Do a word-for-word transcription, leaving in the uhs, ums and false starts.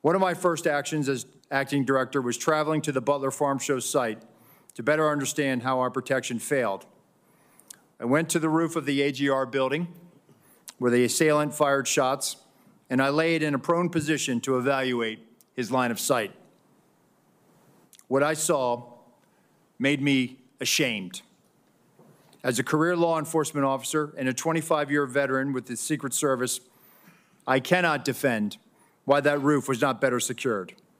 One of my first actions as acting director was traveling to the Butler Farm Show site to better understand how our protection failed. I went to the roof of the A G R building where the assailant fired shots, and I laid in a prone position to evaluate his line of sight. What I saw made me ashamed. As a career law enforcement officer and a twenty-five year veteran with the Secret Service, I cannot defend why that roof was not better secured.